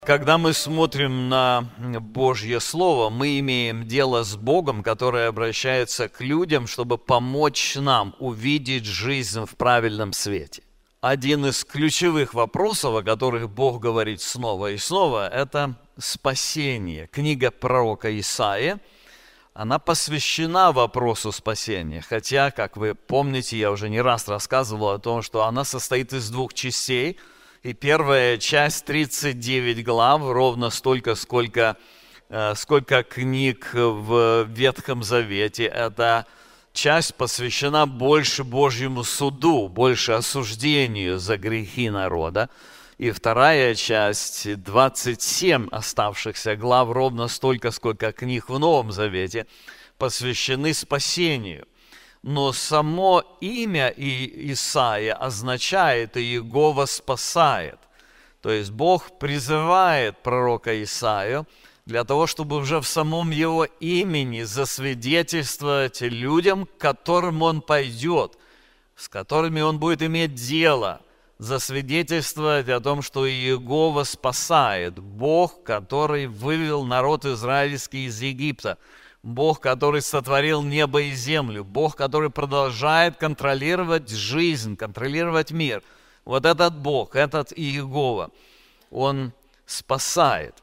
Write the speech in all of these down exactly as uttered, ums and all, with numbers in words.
Когда мы смотрим на Божье Слово, мы имеем дело с Богом, который обращается к людям, чтобы помочь нам увидеть жизнь в правильном свете. Один из ключевых вопросов, о которых Бог говорит снова и снова, это спасение. Книга пророка Исаии, она посвящена вопросу спасения. Хотя, как вы помните, я уже не раз рассказывал о том, что она состоит из двух частей. И первая часть, тридцать девять глав, ровно столько, сколько, сколько книг в Ветхом Завете. Эта часть посвящена больше Божьему суду, больше осуждению за грехи народа. И вторая часть, двадцать семь оставшихся глав, ровно столько, сколько книг в Новом Завете, посвящены спасению. Но само имя Исаия означает «Иегова спасает». То есть Бог призывает пророка Исаию для того, чтобы уже в самом его имени засвидетельствовать людям, к которым он пойдет, с которыми он будет иметь дело, засвидетельствовать о том, что Иегова спасает, Бог, который вывел народ израильский из Египта, Бог, который сотворил небо и землю, Бог, который продолжает контролировать жизнь, контролировать мир. Вот этот Бог, этот Иегова, Он спасает.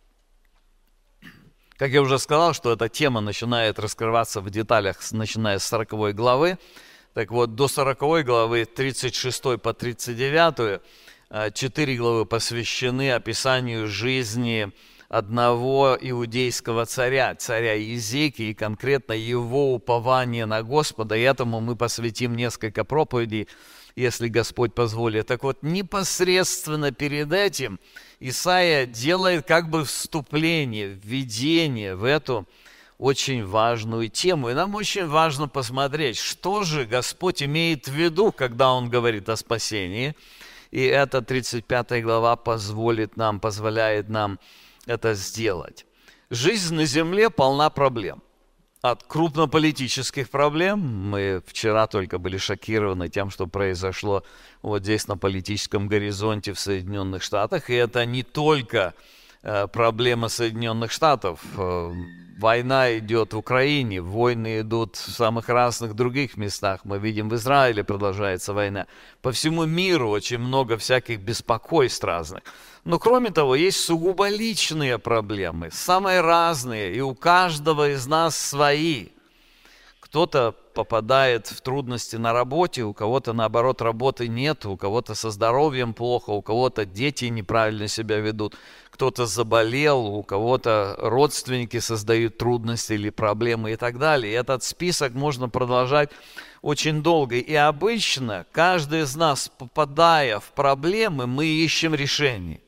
Как я уже сказал, что эта тема начинает раскрываться в деталях, начиная с сороковой главы. Так вот, до сороковой главы, тридцать шестой по тридцать девятую, четыре главы посвящены описанию жизни одного иудейского царя, царя Иезекии, и конкретно его упование на Господа. И этому мы посвятим несколько проповедей, если Господь позволит. Так вот, непосредственно перед этим Исаия делает как бы вступление, введение в эту очень важную тему. И нам очень важно посмотреть, что же Господь имеет в виду, когда Он говорит о спасении. И эта тридцать пятая глава позволит нам, позволяет нам это сделать. Жизнь на земле полна проблем. От крупнополитических проблем, мы вчера только были шокированы тем, что произошло вот здесь на политическом горизонте в Соединенных Штатах, и это не только э, проблема Соединенных Штатов. Э, война идет в Украине, войны идут в самых разных других местах. Мы видим, в Израиле продолжается война. По всему миру очень много всяких беспокойств разных. Но кроме того, есть сугубо личные проблемы, самые разные, и у каждого из нас свои. Кто-то попадает в трудности на работе, у кого-то, наоборот, работы нет, у кого-то со здоровьем плохо, у кого-то дети неправильно себя ведут, кто-то заболел, у кого-то родственники создают трудности или проблемы и так далее. И этот список можно продолжать очень долго. И обычно каждый из нас, попадая в проблемы, мы ищем решение.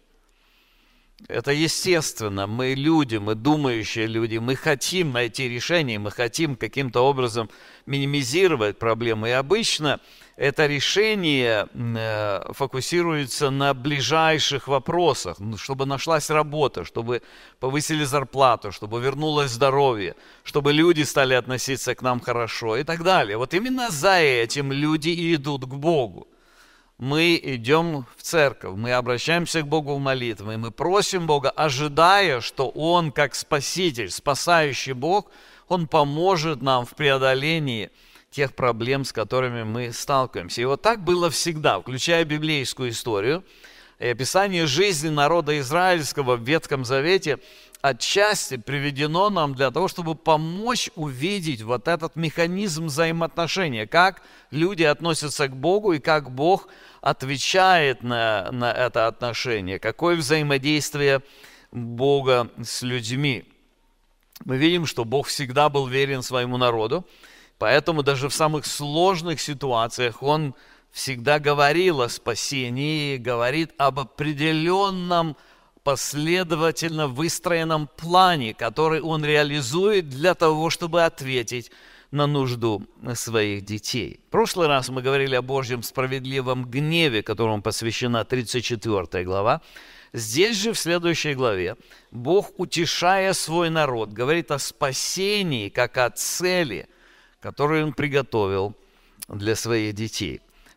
Это естественно, мы люди, мы думающие люди, мы хотим найти решение, мы хотим каким-то образом минимизировать проблемы. И обычно это решение фокусируется на ближайших вопросах, чтобы нашлась работа, чтобы повысили зарплату, чтобы вернулось здоровье, чтобы люди стали относиться к нам хорошо и так далее. Вот именно за этим люди и идут к Богу. Мы идем в церковь, мы обращаемся к Богу в молитве, мы просим Бога, ожидая, что Он, как Спаситель, спасающий Бог, Он поможет нам в преодолении тех проблем, с которыми мы сталкиваемся. И вот так было всегда, включая библейскую историю. И описание жизни народа израильского в Ветхом Завете отчасти приведено нам для того, чтобы помочь увидеть вот этот механизм взаимоотношения, как люди относятся к Богу и как Бог отвечает на, на это отношение, какое взаимодействие Бога с людьми. Мы видим, что Бог всегда был верен своему народу, поэтому даже в самых сложных ситуациях Он всегда говорил о спасении, говорит об определенном последовательно выстроенном плане, который Он реализует для того, чтобы ответить на нужду своих детей. В прошлый раз мы говорили о Божьем справедливом гневе, которому посвящена тридцать четвёртая глава. Здесь же, в следующей главе, Бог, утешая свой народ, говорит о спасении, как о цели, которую Он приготовил для своих детей.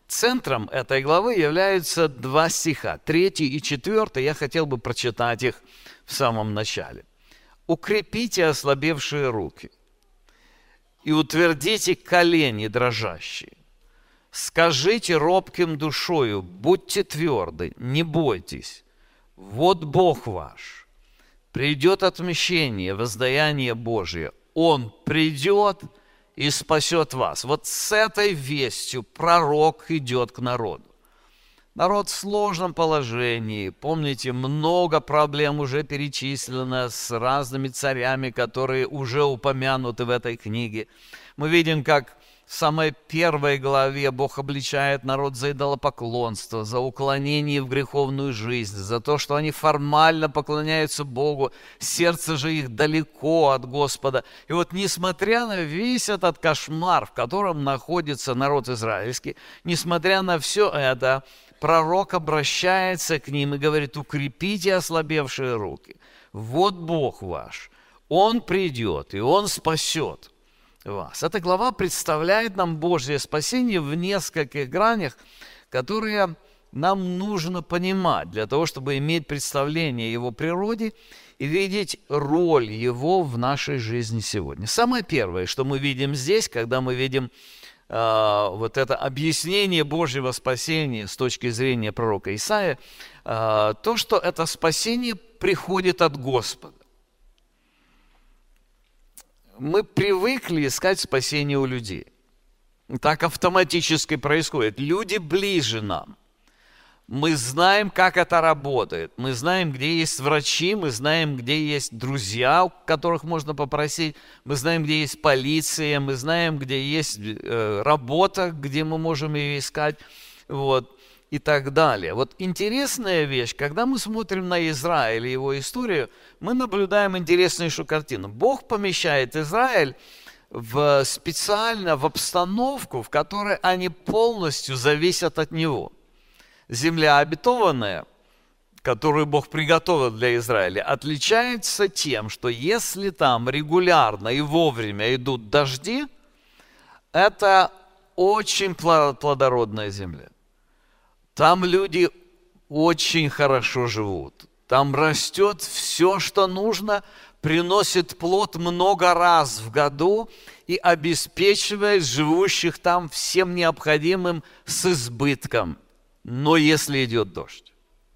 Центром этой главы являются два стиха, третий и четвертый. Я хотел бы прочитать их в самом начале. «Укрепите ослабевшие руки и утвердите колени дрожащие. Скажите робким душою, будьте тверды, не бойтесь. Вот Бог ваш. Придет отмщение, воздаяние Божие. Он придет и спасет вас». Вот с этой вестью пророк идет к народу. Народ в сложном положении. Помните, много проблем уже перечислено с разными царями, которые уже упомянуты в этой книге. Мы видим, как в самой первой главе Бог обличает народ за идолопоклонство, за уклонение в греховную жизнь, за то, что они формально поклоняются Богу, сердце же их далеко от Господа. И вот несмотря на весь этот кошмар, в котором находится народ израильский, несмотря на все это, пророк обращается к ним и говорит: укрепите ослабевшие руки. Вот Бог ваш, Он придет и Он спасет вас. Эта глава представляет нам Божье спасение в нескольких гранях, которые нам нужно понимать для того, чтобы иметь представление о Его природе и видеть роль Его в нашей жизни сегодня. Самое первое, что мы видим здесь, когда мы видим э, вот это объяснение Божьего спасения с точки зрения пророка Исаия, э, то, что это спасение приходит от Господа. Мы привыкли искать спасение у людей. Так автоматически происходит. Люди ближе нам. Мы знаем, как это работает. Мы знаем, где есть врачи, мы знаем, где есть друзья, у которых можно попросить. Мы знаем, где есть полиция, мы знаем, где есть э, работа, где мы можем ее искать. Вот. И так далее. Вот интересная вещь, когда мы смотрим на Израиль и его историю, мы наблюдаем интереснейшую картину. Бог помещает Израиль в, специально в обстановку, в которой они полностью зависят от Него. Земля обетованная, которую Бог приготовил для Израиля, отличается тем, что если там регулярно и вовремя идут дожди, это очень плодородная земля. Там люди очень хорошо живут. Там растет все, что нужно, приносит плод много раз в году и обеспечивает живущих там всем необходимым с избытком. Но если идет дождь.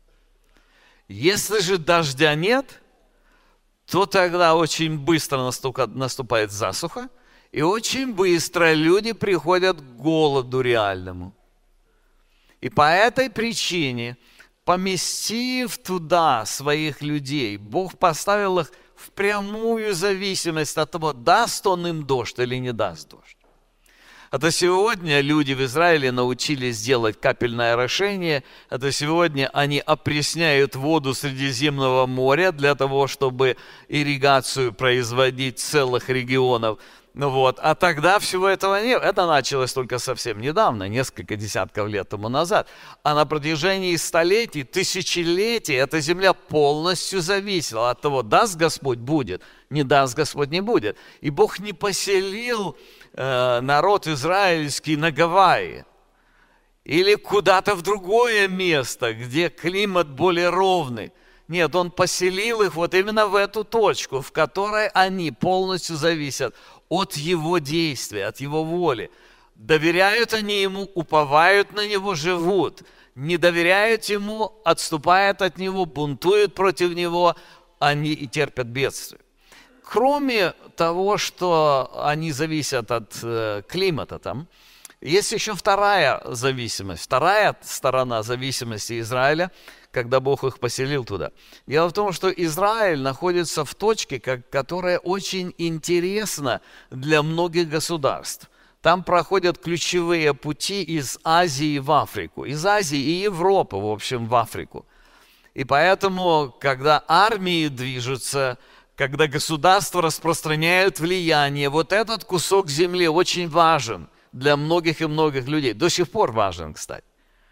Если же дождя нет, то тогда очень быстро наступает засуха, и очень быстро люди приходят к голоду реальному. И по этой причине, поместив туда своих людей, Бог поставил их в прямую зависимость от того, даст Он им дождь или не даст дождь. Это сегодня люди в Израиле научились делать капельное орошение. Это сегодня они опресняют воду Средиземного моря для того, чтобы ирригацию производить целых регионов. Ну вот. А тогда всего этого нет. Это началось только совсем недавно, несколько десятков лет тому назад. А на протяжении столетий, тысячелетий эта земля полностью зависела от того, даст Господь — будет, не даст Господь — не будет. И Бог не поселил э, народ израильский на Гавайи или куда-то в другое место, где климат более ровный. Нет, Он поселил их вот именно в эту точку, в которой они полностью зависят от Его действия, от Его воли. Доверяют они Ему, уповают на Него, живут. Не доверяют Ему, отступают от Него, бунтуют против Него, они и терпят бедствие. Кроме того, что они зависят от э, климата там, есть еще вторая зависимость, вторая сторона зависимости Израиля, когда Бог их поселил туда. Дело в том, что Израиль находится в точке, которая очень интересна для многих государств. Там проходят ключевые пути из Азии в Африку, из Азии и Европы, в общем, в Африку. И поэтому, когда армии движутся, когда государства распространяют влияние, вот этот кусок земли очень важен для многих и многих людей. До сих пор важен, кстати.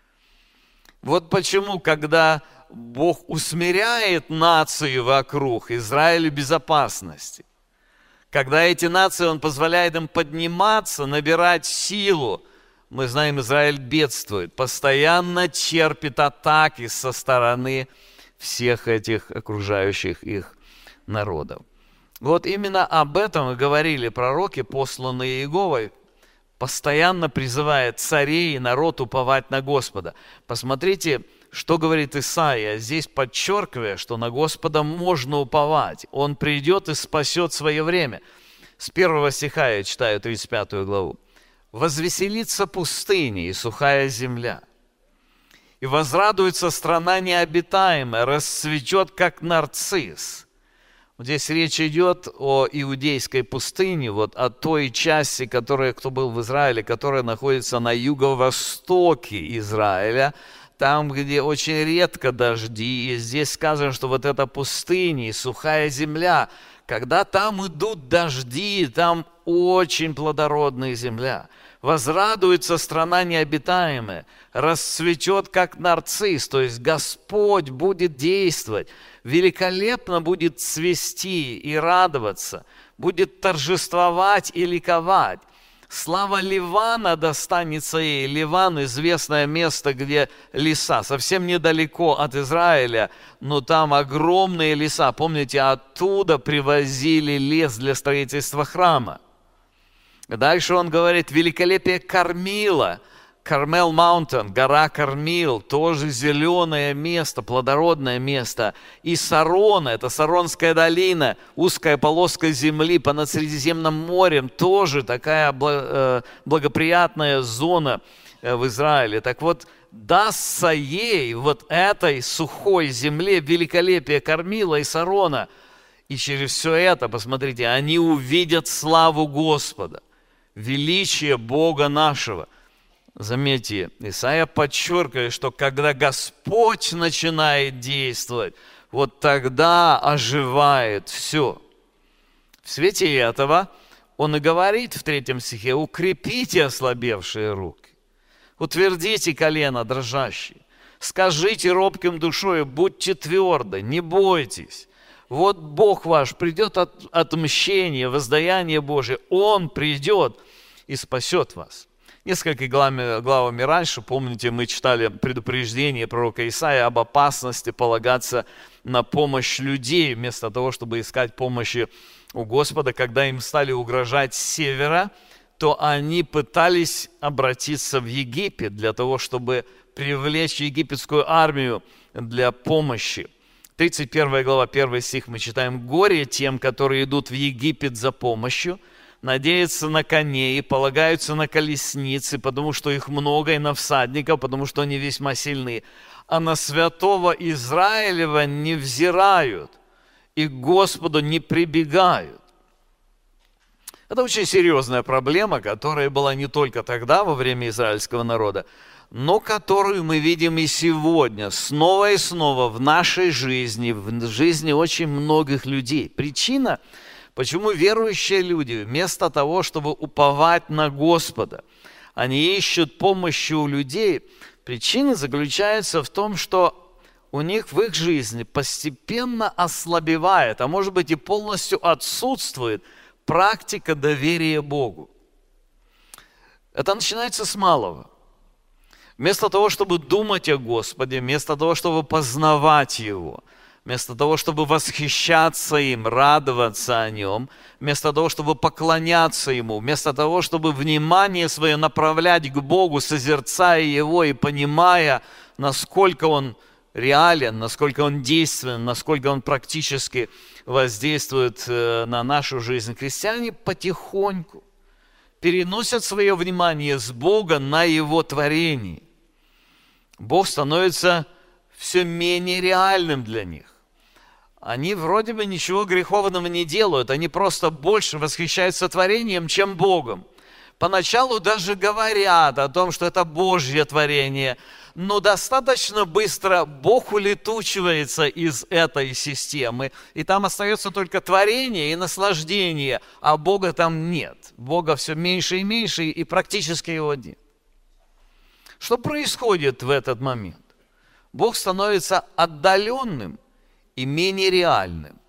Вот почему, когда Бог усмиряет нации вокруг, Израилю безопасности, когда эти нации Он позволяет им подниматься, набирать силу, Мы знаем, Израиль бедствует, постоянно терпит атаки со стороны всех этих окружающих их народов. Вот именно об этом и говорили пророки, посланные Иеговой, постоянно призывая царей и народ уповать на Господа. Посмотрите, что говорит Исаия, здесь подчеркивая, что на Господа можно уповать. Он придет и спасет свое время. С первого стиха я читаю тридцать пятую главу. «Возвеселится пустыня и сухая земля, и возрадуется страна необитаемая, расцветет, как нарцисс». Вот здесь речь идет о иудейской пустыне, вот о той части, которая, кто был в Израиле, которая находится на юго-востоке Израиля, там, где очень редко дожди, и здесь сказано, что вот эта пустыня и сухая земля, когда там идут дожди, там очень плодородная земля. Возрадуется страна необитаемая, расцветет, как нарцисс, то есть Господь будет действовать, великолепно будет цвести и радоваться, будет торжествовать и ликовать. Слава Ливана достанется ей. Ливан – известное место, где леса, совсем недалеко от Израиля, но там огромные леса. Помните, оттуда привозили лес для строительства храма. Дальше он говорит, великолепие Кармила, Кармел Маунтин, гора Кармил, тоже зеленое место, плодородное место. И Сарона, это Саронская долина, узкая полоска земли понад Средиземным морем, тоже такая благоприятная зона в Израиле. Так вот, дастся ей вот этой сухой земле великолепие Кармила и Сарона. И через все это, посмотрите, они увидят славу Господа, величие Бога нашего. Заметьте, Исаия подчеркивает, что когда Господь начинает действовать, вот тогда оживает все. В свете этого он и говорит в третьем стихе: «Укрепите ослабевшие руки, утвердите колено дрожащие, скажите робким душою, будьте тверды, не бойтесь. Вот Бог ваш придет от отмщения, воздаяние Божие, Он придет и спасет вас». Несколько главами, главами раньше, помните, мы читали предупреждение пророка Исаия об опасности полагаться на помощь людей, вместо того, чтобы искать помощи у Господа. Когда им стали угрожать с севера, то они пытались обратиться в Египет для того, чтобы привлечь египетскую армию для помощи. тридцать первая глава, первый стих мы читаем: «Горе тем, которые идут в Египет за помощью, надеются на коней, полагаются на колесницы, потому что их много, и на всадников, потому что они весьма сильны. А на святого Израилева не взирают, и к Господу не прибегают». Это очень серьезная проблема, которая была не только тогда, во время израильского народа, но которую мы видим и сегодня, снова и снова в нашей жизни, в жизни очень многих людей. Причина, почему верующие люди, вместо того, чтобы уповать на Господа, они ищут помощи у людей, причина заключается в том, что у них в их жизни постепенно ослабевает, а может быть и полностью отсутствует практика доверия Богу. Это начинается с малого. Вместо того, чтобы думать о Господе, вместо того, чтобы познавать Его, вместо того, чтобы восхищаться им, радоваться о Нем, вместо того, чтобы поклоняться Ему, вместо того, чтобы внимание свое направлять к Богу, созерцая Его и понимая, насколько Он реален, насколько Он действенен, насколько Он практически воздействует на нашу жизнь, христиане потихоньку переносят свое внимание с Бога на Его творение. Бог становится все менее реальным для них. Они вроде бы ничего греховного не делают, они просто больше восхищаются творением, чем Богом. Поначалу даже говорят о том, что это Божье творение, но достаточно быстро Бог улетучивается из этой системы, и там остается только творение и наслаждение, а Бога там нет. Бога все меньше и меньше, и практически Его нет. Что происходит в этот момент? Бог становится отдаленным и менее реальным.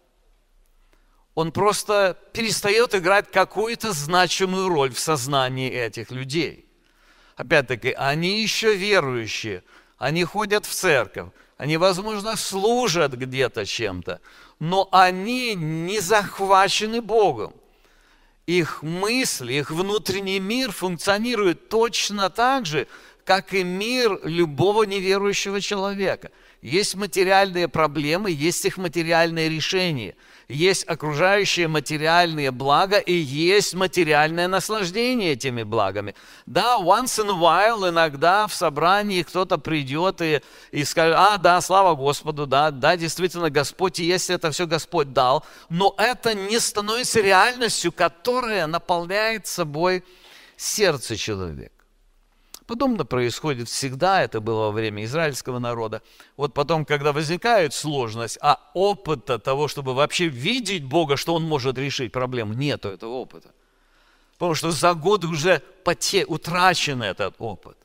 Он просто перестает играть какую-то значимую роль в сознании этих людей. опять-таки, они еще верующие, они ходят в церковь, они, возможно, служат где-то чем-то, но они не захвачены Богом. Их мысли, их внутренний мир функционирует точно так же, как и мир любого неверующего человека. Есть материальные проблемы, есть их материальные решения. Есть окружающие материальные блага и есть материальное наслаждение этими благами. Да, once in a while, иногда в собрании кто-то придет и, и скажет: а, да, слава Господу, да, да, действительно, Господь есть, это все Господь дал. Но это не становится реальностью, которая наполняет собой сердце человека. Подобно происходит всегда, это было во время израильского народа. Вот потом, когда возникает сложность, а опыта того, чтобы вообще видеть Бога, что Он может решить проблему, нету этого опыта. Потому что за годы уже поте... утрачен этот опыт.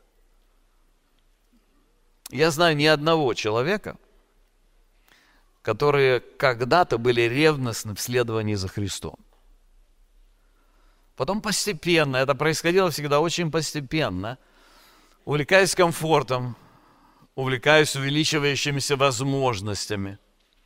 Я знаю ни одного человека, которые когда-то были ревностны в следовании за Христом. Потом постепенно, это происходило всегда очень постепенно, увлекаясь комфортом, увлекаясь увеличивающимися возможностями.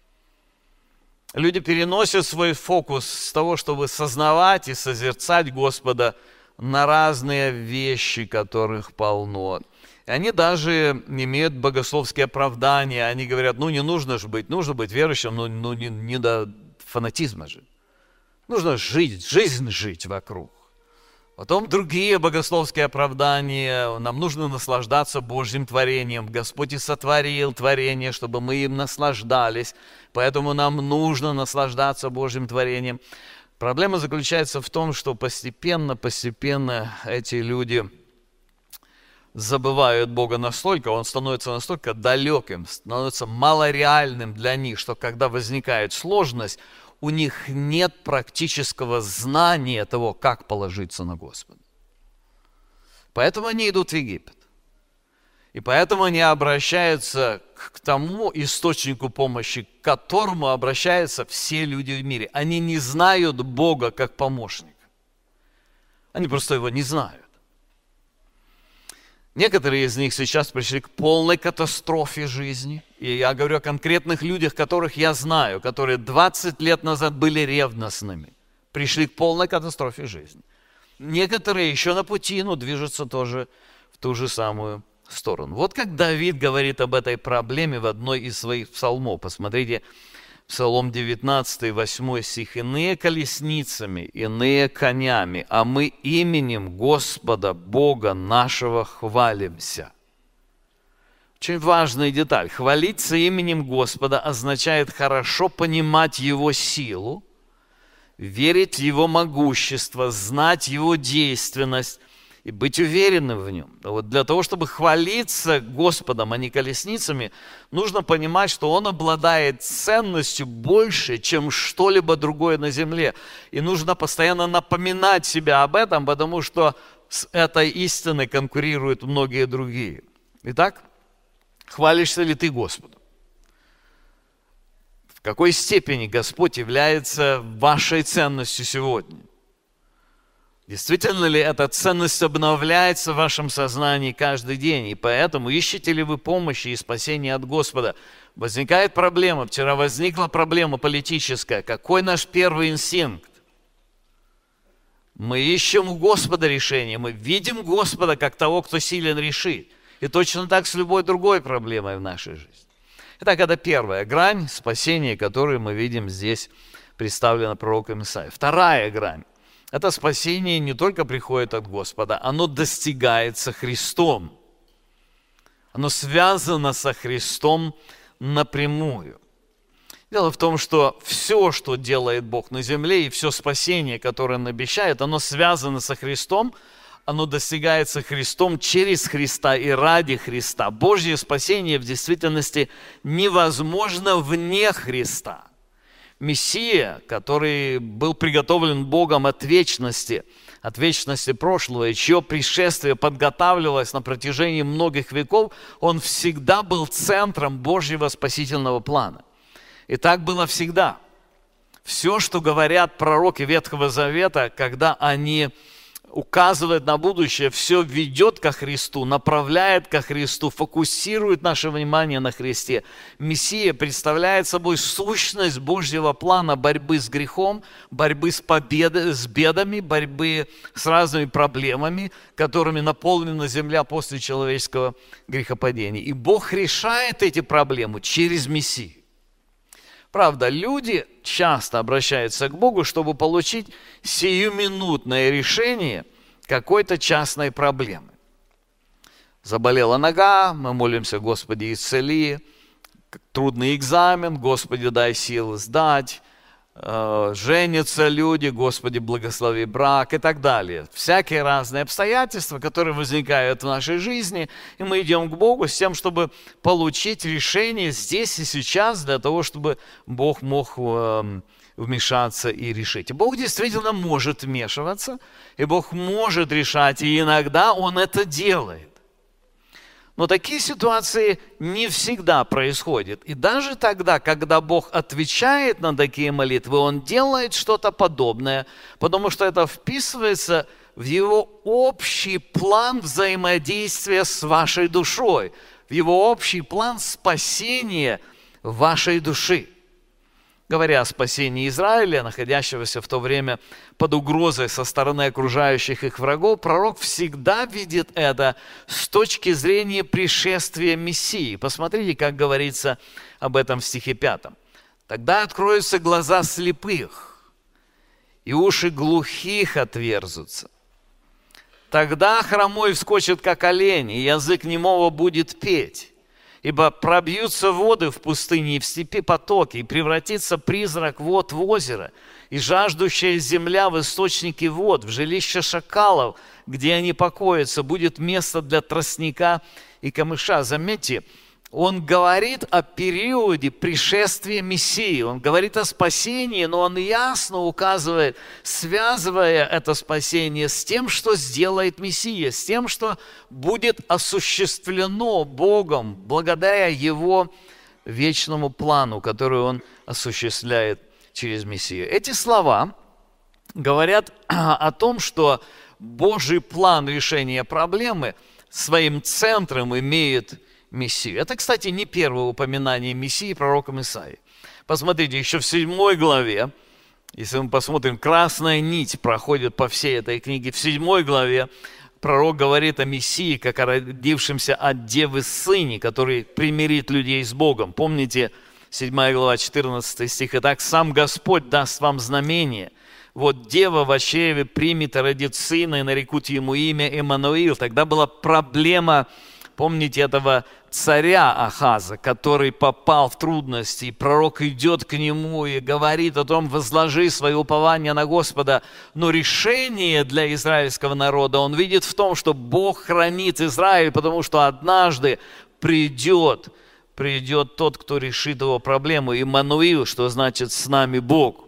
Люди переносят свой фокус с того, чтобы сознавать и созерцать Господа, на разные вещи, которых полно. И они даже имеют богословские оправдания. Они говорят: ну не нужно же быть, нужно быть верующим, но ну, не, не до фанатизма же. Нужно жить, жизнь жить вокруг. Потом другие богословские оправдания. Нам нужно наслаждаться Божьим творением. Господь и сотворил творение, чтобы мы им наслаждались. Поэтому нам нужно наслаждаться Божьим творением. Проблема заключается в том, что постепенно, постепенно эти люди забывают Бога настолько, Он становится настолько далеким, становится малореальным для них, что когда возникает сложность, у них нет практического знания того, как положиться на Господа. Поэтому они идут в Египет. И поэтому они обращаются к тому источнику помощи, к которому обращаются все люди в мире. Они не знают Бога как помощника. Они просто Его не знают. Некоторые из них сейчас пришли к полной катастрофе жизни. И я говорю о конкретных людях, которых я знаю, которые двадцать лет назад были ревностными, пришли к полной катастрофе жизни. Некоторые еще на пути, но движутся тоже в ту же самую сторону. Вот как Давид говорит об этой проблеме в одной из своих псалмов. Посмотрите, Псалом девятнадцатый, восьмой стих. «Иные колесницами, иные конями, а мы именем Господа Бога нашего хвалимся». Очень важная деталь. Хвалиться именем Господа означает хорошо понимать Его силу, верить в Его могущество, знать Его действенность и быть уверенным в Нем. Вот для того, чтобы хвалиться Господом, а не колесницами, нужно понимать, что Он обладает ценностью больше, чем что-либо другое на земле. И нужно постоянно напоминать себя об этом, потому что с этой истиной конкурируют многие другие. Итак, хвалишься ли ты Господом? В какой степени Господь является вашей ценностью сегодня? Действительно ли эта ценность обновляется в вашем сознании каждый день? И поэтому ищете ли вы помощи и спасения от Господа? Возникает проблема. Вчера возникла проблема политическая. Какой наш первый инстинкт? Мы ищем у Господа решение. Мы видим Господа как того, кто силен решить. И точно так с любой другой проблемой в нашей жизни. Итак, это первая грань спасения, которую мы видим здесь представлена пророком Исаией. Вторая грань. Это спасение не только приходит от Господа, оно достигается Христом. Оно связано со Христом напрямую. Дело в том, что все, что делает Бог на земле, и все спасение, которое Он обещает, оно связано со Христом, оно достигается Христом через Христа и ради Христа. Божье спасение в действительности невозможно вне Христа. Мессия, который был приготовлен Богом от вечности, от вечности прошлого, и чье пришествие подготавливалось на протяжении многих веков, он всегда был центром Божьего спасительного плана. И так было всегда. Все, что говорят пророки Ветхого Завета, когда они указывает на будущее, все ведет ко Христу, направляет ко Христу, фокусирует наше внимание на Христе. Мессия представляет собой сущность Божьего плана борьбы с грехом, борьбы с победой, с бедами, борьбы с разными проблемами, которыми наполнена земля после человеческого грехопадения. И Бог решает эти проблемы через Мессию. Правда, люди часто обращаются к Богу, чтобы получить сиюминутное решение какой-то частной проблемы. Заболела нога, мы молимся: Господи, исцели. Трудный экзамен, Господи, дай силы сдать. Женятся люди, Господи, благослови брак и так далее. Всякие разные обстоятельства, которые возникают в нашей жизни, и мы идем к Богу с тем, чтобы получить решение здесь и сейчас, для того, чтобы Бог мог вмешаться и решить. И Бог действительно может вмешиваться, и Бог может решать, и иногда Он это делает. Но такие ситуации не всегда происходят. И даже тогда, когда Бог отвечает на такие молитвы, Он делает что-то подобное, потому что это вписывается в Его общий план взаимодействия с вашей душой, в Его общий план спасения вашей души. Говоря о спасении Израиля, находящегося в то время под угрозой со стороны окружающих их врагов, пророк всегда видит это с точки зрения пришествия Мессии. Посмотрите, как говорится об этом в стихе пятом. «Тогда откроются глаза слепых, и уши глухих отверзутся. Тогда хромой вскочит, как олень, и язык немого будет петь. Ибо пробьются воды в пустыне и в степи потоки, и превратится призрак вод в озеро, и жаждущая земля в источники вод, в жилище шакалов, где они покоятся, будет место для тростника и камыша». Заметьте, он говорит о периоде пришествия Мессии, он говорит о спасении, но он ясно указывает, связывая это спасение с тем, что сделает Мессия, с тем, что будет осуществлено Богом благодаря Его вечному плану, который Он осуществляет через Мессию. Эти слова говорят о том, что Божий план решения проблемы своим центром имеет Мессию. Это, кстати, не первое упоминание Мессии пророком Исаии. Посмотрите, еще в седьмой главе, если мы посмотрим, красная нить проходит по всей этой книге. В седьмой главе пророк говорит о Мессии, как о родившемся от девы сыне, который примирит людей с Богом. Помните, седьмая глава, четырнадцатый стих. «Итак, сам Господь даст вам знамение. Вот дева в чреве примет и родит сына, и нарекут ему имя Эммануил». Тогда была проблема, помните, этого царя Ахаза, который попал в трудности, и пророк идет к нему и говорит о том: возложи свое упование на Господа. Но решение для израильского народа он видит в том, что Бог хранит Израиль, потому что однажды придет, придет тот, кто решит его проблему, Иммануил, что значит «с нами Бог».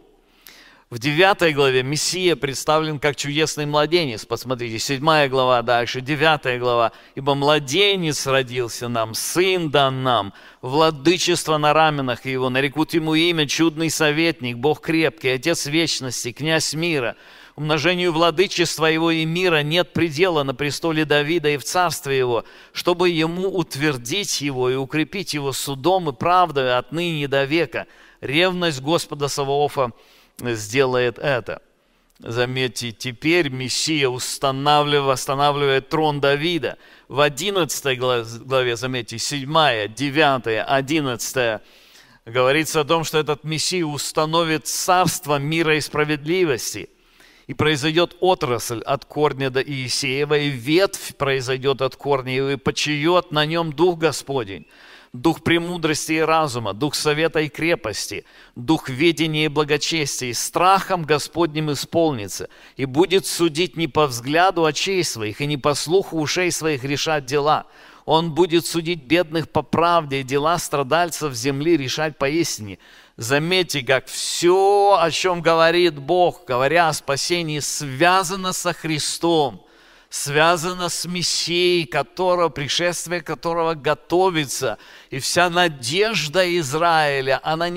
В девятой главе Мессия представлен как чудесный младенец. Посмотрите, седьмая глава дальше, девятая глава. «Ибо младенец родился нам, сын дан нам, владычество на раменах его, нарекут ему имя чудный советник, Бог крепкий, Отец вечности, князь мира. Умножению владычества его и мира нет предела на престоле Давида и в царстве его, чтобы ему утвердить его и укрепить его судом и правдой отныне до века. Ревность Господа Саваофа сделает это». Заметьте, теперь Мессия устанавливает, восстанавливает трон Давида. В одиннадцатой главе, заметьте, седьмая, девятая, одиннадцатая, говорится о том, что этот Мессия установит царство мира и справедливости. И произойдет отрасль от корня до Иисеева, и ветвь произойдет от корня его, и почиет на нем Дух Господень. Дух премудрости и разума, дух совета и крепости, дух ведения и благочестия, и страхом Господним исполнится, и будет судить не по взгляду очей своих, и не по слуху ушей своих решать дела. Он будет судить бедных по правде, и дела страдальцев земли решать поистине. Заметьте, как все, о чем говорит Бог, говоря о спасении, связано со Христом, связано с Мессией, которого, пришествие которого готовится. И вся надежда Израиля, она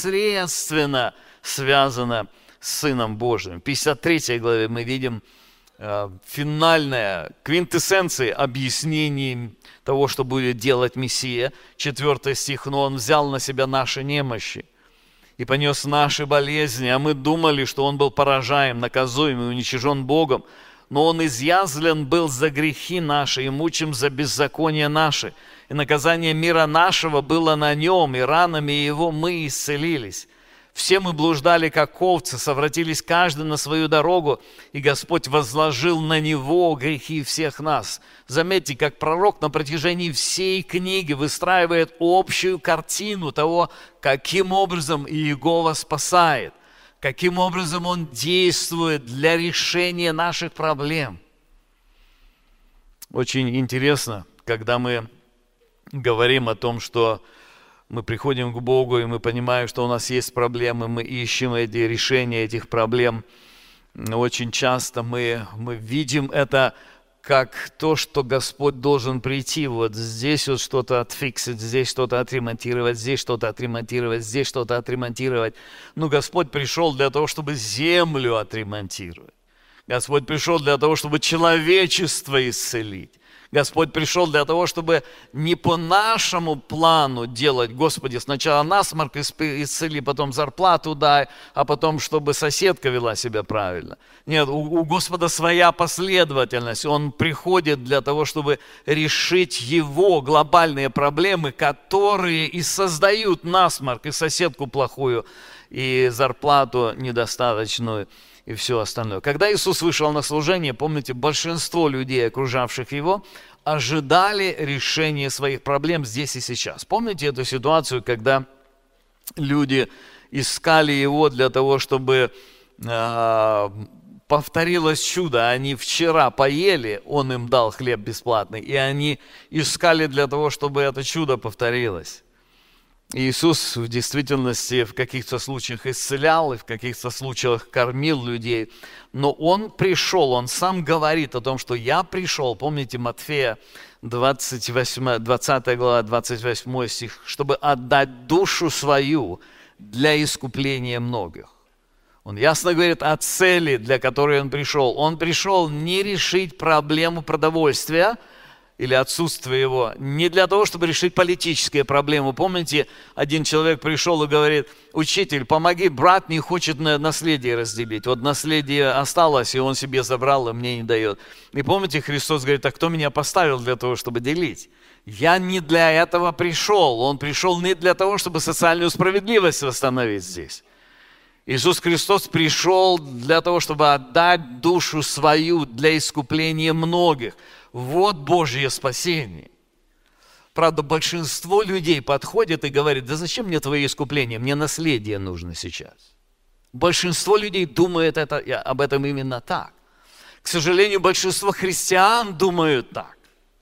непосредственно связана с Сыном Божьим. В пятьдесят третьей главе мы видим финальная квинтэссенция объяснений того, что будет делать Мессия. Четвертый стих. «Но Он взял на себя наши немощи и понес наши болезни, а мы думали, что Он был поражаем, наказуем и уничижен Богом. Но Он изъязвлен был за грехи наши и мучим за беззаконие наши. И наказание мира нашего было на Нем, и ранами Его мы исцелились. Все мы блуждали, как овцы, совратились каждый на свою дорогу, и Господь возложил на Него грехи всех нас». Заметьте, как пророк на протяжении всей книги выстраивает общую картину того, каким образом Иегова спасает, каким образом Он действует для решения наших проблем. Очень интересно, когда мы говорим о том, что мы приходим к Богу, и мы понимаем, что у нас есть проблемы, мы ищем эти решения этих проблем. Очень часто мы, мы видим это как то, что Господь должен прийти. Вот здесь вот что-то отфиксить, здесь что-то отремонтировать, здесь что-то отремонтировать, здесь что-то отремонтировать. Но Господь пришел для того, чтобы землю отремонтировать. Господь пришел для того, чтобы человечество исцелить. Господь пришел для того, чтобы не по нашему плану делать, Господи, сначала насморк исцели, потом зарплату дай, а потом, чтобы соседка вела себя правильно. Нет, у, у Господа своя последовательность. Он приходит для того, чтобы решить Его глобальные проблемы, которые и создают насморк, и соседку плохую, и зарплату недостаточную, и все остальное. Когда Иисус вышел на служение, помните, большинство людей, окружавших Его, ожидали решения своих проблем здесь и сейчас. Помните эту ситуацию, когда люди искали Его для того, чтобы э, повторилось чудо. Они вчера поели, Он им дал хлеб бесплатный, и они искали для того, чтобы это чудо повторилось. Иисус в действительности в каких-то случаях исцелял, и в каких-то случаях кормил людей. Но Он пришел, Он сам говорит о том, что «Я пришел», помните Матфея двадцать восьмая, двадцатая глава, двадцать восьмой стих, чтобы отдать душу свою для искупления многих. Он ясно говорит о цели, для которой Он пришел. Он пришел не решить проблему продовольствия, или отсутствие его, не для того, чтобы решить политические проблемы. Помните, один человек пришел и говорит: «Учитель, помоги, брат не хочет наследие разделить. Вот наследие осталось, и он себе забрал, и мне не дает». И помните, Христос говорит: «А кто меня поставил для того, чтобы делить? Я не для этого пришел». Он пришел не для того, чтобы социальную справедливость восстановить здесь. Иисус Христос пришел для того, чтобы отдать душу свою для искупления многих. Вот Божье спасение. Правда, большинство людей подходит и говорит: «Да зачем мне твое искупление? Мне наследие нужно сейчас». Большинство людей думает это, об этом именно так. К сожалению, большинство христиан думают так.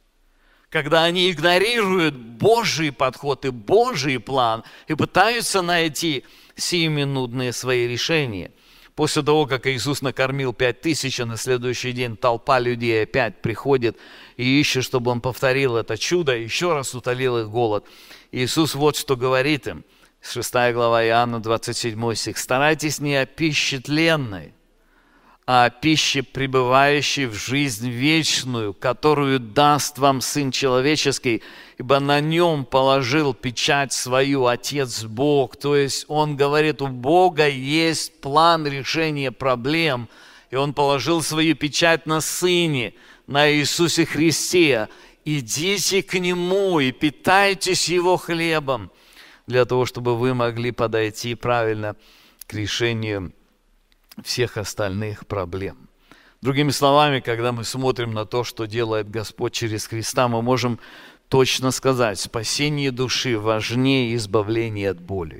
Когда они игнорируют Божий подход и Божий план и пытаются найти сиюминутные свои решения. После того, как Иисус накормил пять тысяч, а на следующий день толпа людей опять приходит и ищет, чтобы Он повторил это чудо, еще раз утолил их голод. Иисус вот что говорит им, шестая глава Иоанна, двадцать седьмой стих: «Старайтесь не о пище тленной, а о пище, пребывающей в жизнь вечную, которую даст вам Сын Человеческий, ибо на Нем положил печать свою Отец Бог». То есть Он говорит, у Бога есть план решения проблем, и Он положил свою печать на Сыне, на Иисусе Христе. Идите к Нему и питайтесь Его хлебом, для того, чтобы вы могли подойти правильно к решению всех остальных проблем. Другими словами, когда мы смотрим на то, что делает Господь через Христа, мы можем точно сказать: спасение души важнее избавления от боли.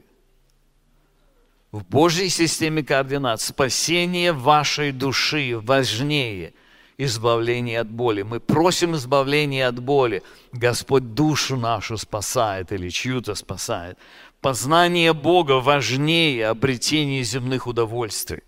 В Божьей системе координат спасение вашей души важнее избавления от боли. Мы просим избавления от боли. Господь душу нашу спасает или чью-то спасает. Познание Бога важнее обретения земных удовольствий.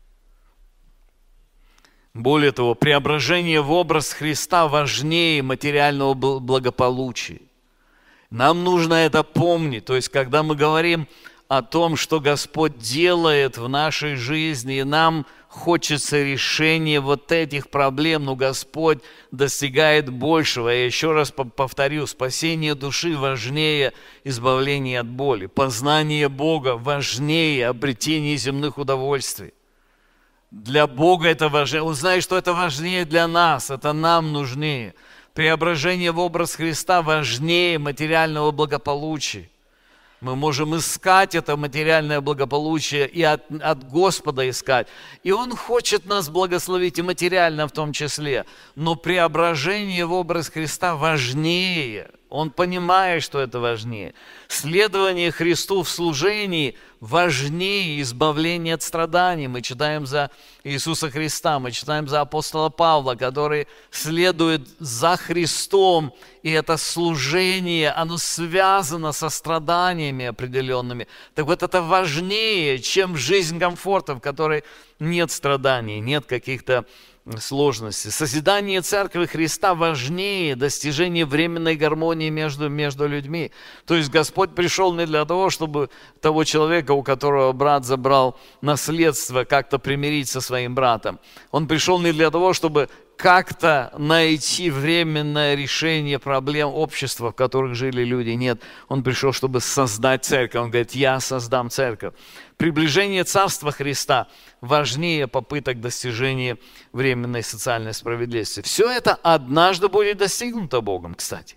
Более того, преображение в образ Христа важнее материального благополучия. Нам нужно это помнить. То есть, когда мы говорим о том, что Господь делает в нашей жизни, и нам хочется решения вот этих проблем, но Господь достигает большего. Я еще раз повторю, спасение души важнее избавления от боли. Познание Бога важнее обретения земных удовольствий. Для Бога это важнее. Он знает, что это важнее для нас, это нам нужнее. Преображение в образ Христа важнее материального благополучия. Мы можем искать это материальное благополучие и от, от Господа искать. И Он хочет нас благословить, и материально в том числе. Но преображение в образ Христа важнее. Он понимает, что это важнее. Следование Христу в служении важнее избавления от страданий. Мы читаем за Иисуса Христа, мы читаем за апостола Павла, который следует за Христом. И это служение, оно связано со страданиями определенными. Так вот, это важнее, чем жизнь комфорта, в которой нет страданий, нет каких-то сложностей. Созидание Церкви Христа важнее достижения временной гармонии между, между людьми. То есть Господь пришел не для того, чтобы того человека, у которого брат забрал наследство, как-то примирить со своим братом. Он пришел не для того, чтобы как-то найти временное решение проблем общества, в которых жили люди. Нет, Он пришел, чтобы создать церковь. Он говорит, я создам церковь. Приближение Царства Христа важнее попыток достижения временной социальной справедливости. Все это однажды будет достигнуто Богом, кстати.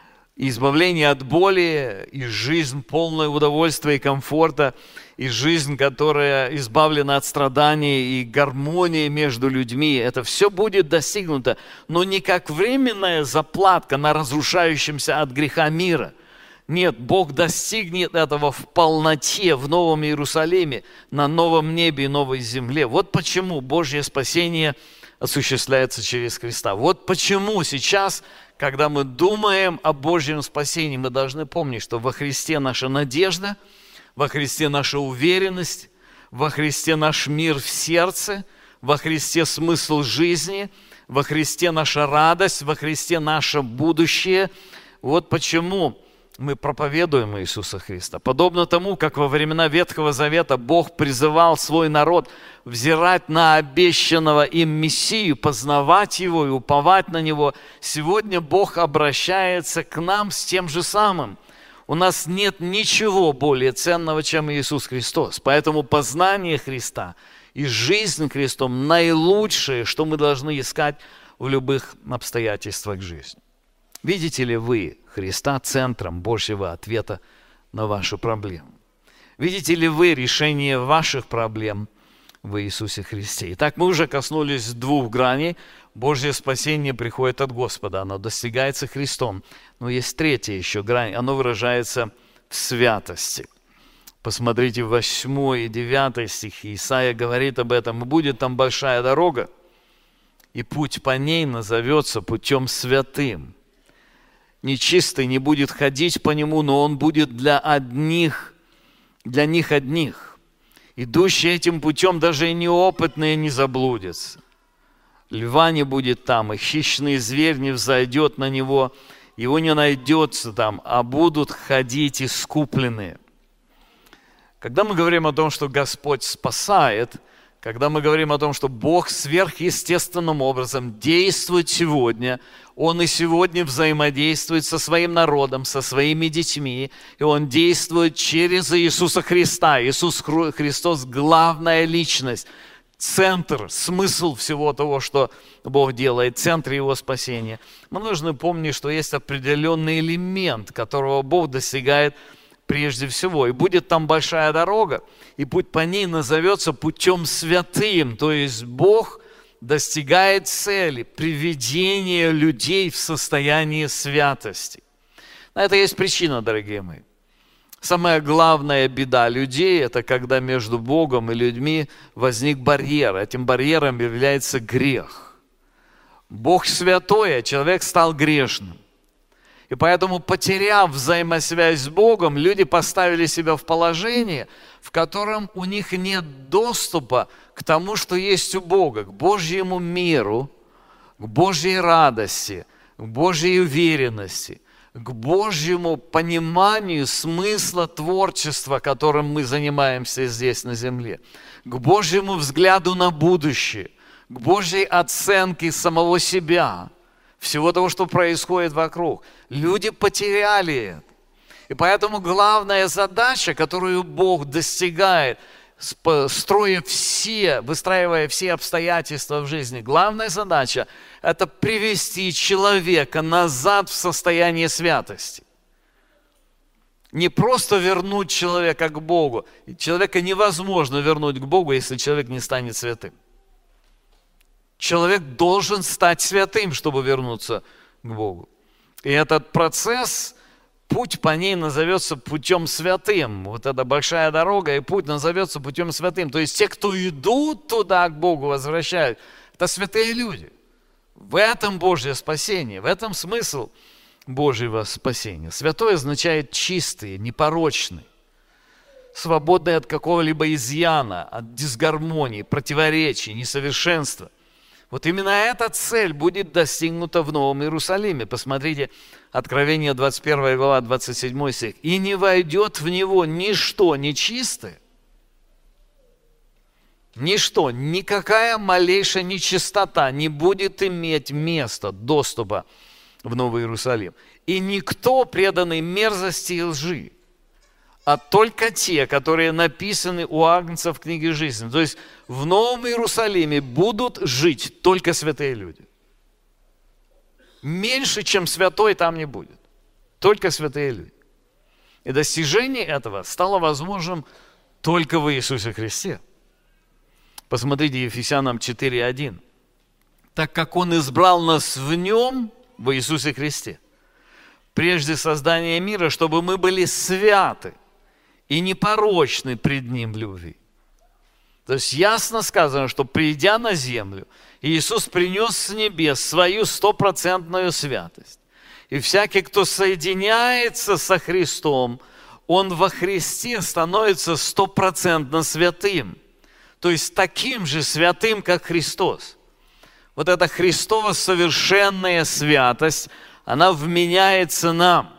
Избавление от боли, и жизнь полная удовольствия и комфорта, и жизнь, которая избавлена от страданий, и гармония между людьми, это все будет достигнуто, но не как временная заплатка на разрушающемся от греха мира. Нет, Бог достигнет этого в полноте, в Новом Иерусалиме, на новом небе и новой земле. Вот почему Божье спасение осуществляется через Христа. Вот почему сейчас, когда мы думаем о Божьем спасении, мы должны помнить, что во Христе наша надежда, во Христе наша уверенность, во Христе наш мир в сердце, во Христе смысл жизни, во Христе наша радость, во Христе наше будущее. Вот почему мы проповедуем Иисуса Христа. Подобно тому, как во времена Ветхого Завета Бог призывал свой народ взирать на обещанного им Мессию, познавать Его и уповать на Него, сегодня Бог обращается к нам с тем же самым. У нас нет ничего более ценного, чем Иисус Христос. Поэтому познание Христа и жизнь Христом наилучшее, что мы должны искать в любых обстоятельствах жизни. Видите ли вы Христа центром Божьего ответа на вашу проблему? Видите ли вы решение ваших проблем в Иисусе Христе? Итак, мы уже коснулись двух граней. Божье спасение приходит от Господа, оно достигается Христом. Но есть третья еще грань, оно выражается в святости. Посмотрите, восьмой и девятый стихи. Исайя говорит об этом. «И будет там большая дорога, и путь по ней назовется путем святым. Нечистый не будет ходить по нему, но он будет для одних, для них одних. Идущие этим путем даже и неопытные не заблудятся. Льва не будет там, и хищный зверь не взойдет на него, его не найдется там, а будут ходить искупленные». Когда мы говорим о том, что Господь спасает, когда мы говорим о том, что Бог сверхъестественным образом действует сегодня, Он и сегодня взаимодействует со своим народом, со своими детьми, и Он действует через Иисуса Христа. Иисус Христос – главная личность, центр, смысл всего того, что Бог делает, центр Его спасения. Мы должны помнить, что есть определенный элемент, которого Бог достигает прежде всего. И будет там большая дорога, и путь по ней назовется путем святым. То есть Бог достигает цели приведения людей в состояние святости. На это есть причина, дорогие мои. Самая главная беда людей – это когда между Богом и людьми возник барьер. Этим барьером является грех. Бог святой, а человек стал грешным. И поэтому, потеряв взаимосвязь с Богом, люди поставили себя в положение, в котором у них нет доступа к тому, что есть у Бога, к Божьему миру, к Божьей радости, к Божьей уверенности, к Божьему пониманию смысла творчества, которым мы занимаемся здесь на земле, к Божьему взгляду на будущее, к Божьей оценке самого себя, всего того, что происходит вокруг. Люди потеряли это. И поэтому главная задача, которую Бог достигает, строя все, выстраивая все обстоятельства в жизни, главная задача – это привести человека назад в состояние святости. Не просто вернуть человека к Богу. Человека невозможно вернуть к Богу, если человек не станет святым. Человек должен стать святым, чтобы вернуться к Богу. И этот процесс, путь по ней назовется путем святым. Вот эта большая дорога, и путь назовется путем святым. То есть те, кто идут туда, к Богу возвращают, это святые люди. В этом Божье спасение, в этом смысл Божьего спасения. Святой означает чистый, непорочный, свободный от какого-либо изъяна, от дисгармонии, противоречий, несовершенства. Вот именно эта цель будет достигнута в Новом Иерусалиме. Посмотрите, Откровение двадцать первая глава, двадцать седьмой стих. «И не войдет в него ничто нечистое, ничто, никакая малейшая нечистота не будет иметь места, доступа в Новый Иерусалим. И никто, преданный мерзости и лжи, а только те, которые написаны у Агнца в книге жизни». То есть в Новом Иерусалиме будут жить только святые люди. Меньше, чем святой, там не будет. Только святые люди. И достижение этого стало возможным только в Иисусе Христе. Посмотрите Ефесянам четыре один. «Так как Он избрал нас в Нем, в Иисусе Христе, прежде создания мира, чтобы мы были святы и непорочны пред Ним в любви». То есть ясно сказано, что придя на землю, Иисус принес с небес свою стопроцентную святость. И всякий, кто соединяется со Христом, он во Христе становится стопроцентно святым. То есть таким же святым, как Христос. Вот эта Христова совершенная святость, она вменяется нам.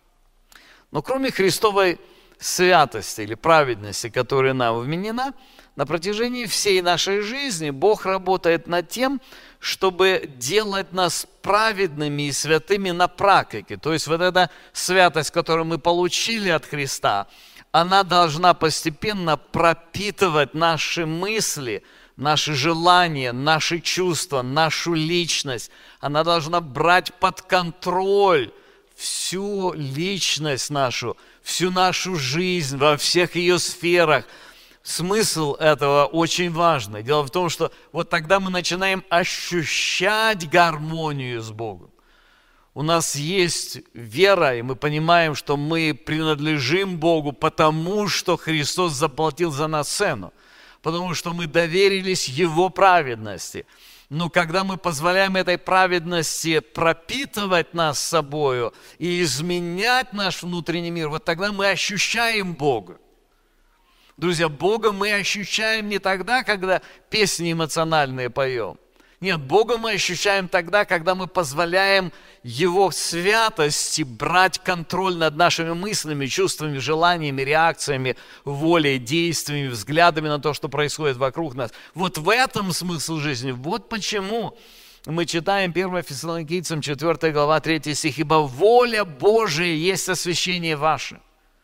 Но кроме Христовой святости или праведности, которая нам вменена, на протяжении всей нашей жизни Бог работает над тем, чтобы делать нас праведными и святыми на практике. То есть вот эта святость, которую мы получили от Христа, она должна постепенно пропитывать наши мысли, наши желания, наши чувства, нашу личность. Она должна брать под контроль всю личность нашу, всю нашу жизнь во всех ее сферах. Смысл этого очень важный. Дело в том, что вот тогда мы начинаем ощущать гармонию с Богом. У нас есть вера, и мы понимаем, что мы принадлежим Богу, потому что Христос заплатил за нас цену, потому что мы доверились Его праведности. Но когда мы позволяем этой праведности пропитывать нас собою и изменять наш внутренний мир, вот тогда мы ощущаем Бога. Друзья, Бога мы ощущаем не тогда, когда песни эмоциональные поем. Нет, Бога мы ощущаем тогда, когда мы позволяем Его святости брать контроль над нашими мыслями, чувствами, желаниями, реакциями, волей, действиями, взглядами на то, что происходит вокруг нас. Вот в этом смысл жизни. Вот почему мы читаем первое Фессалоникийцам четвёртая глава, третий стих. «Ибо воля Божия есть освящение ваше».